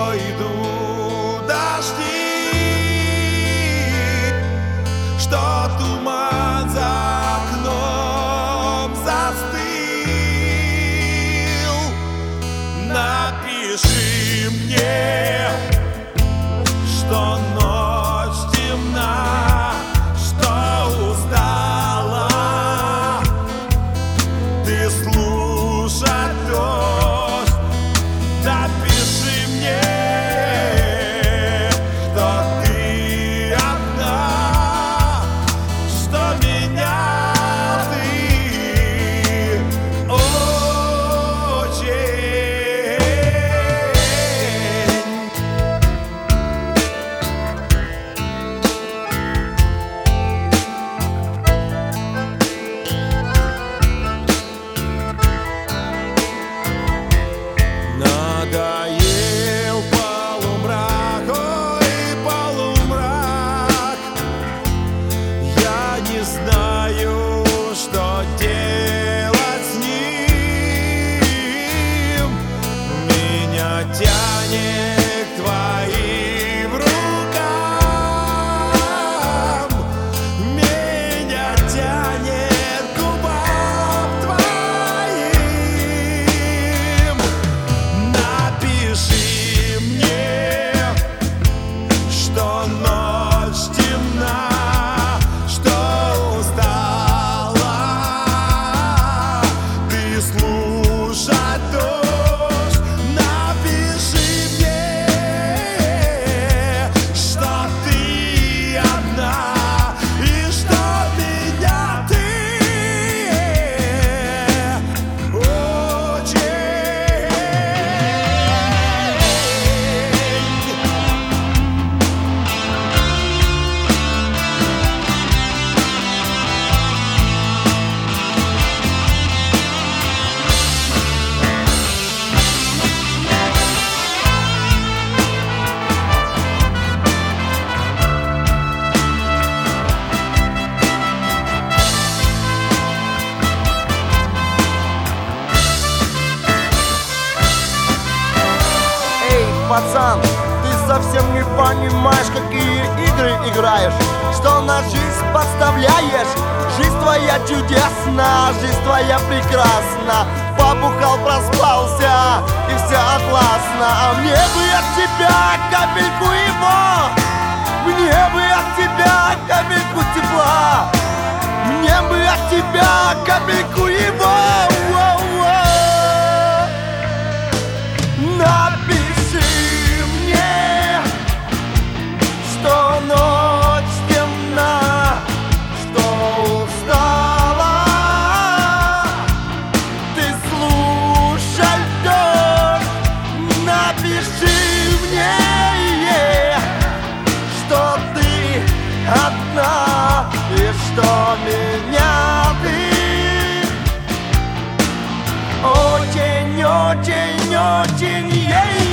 что идут дожди, что туман за окном застыл. Напиши мне, что ночь темна, что устала ты слушать дождь. Напиши мне, что ты одна, что меня ты очень. Надоел полумрак, ой, полумрак. Я не знаю, что делать с ним. Меня тянет к твоим рукам, меня тянет к губам твоим. Напиши мне, что ночь темна, что устала ты слушать дождь. Напиши мне, что ты одна и что меня ты очень. Эй, пацан, ты совсем не понимаешь, какие игры играешь, что на жизнь подставляешь. Жизнь твоя чудесна, жизнь твоя прекрасна. Побухал, проспался, и все атласно. А мне бы от тебя капельку его, мне бы от тебя капельку тепла, мне бы от тебя капельку его. Напиши мне, что ночь темна, что устала ты слушать дождь. Напиши мне, что ты одна и что меня ты очень, очень, очень, ей.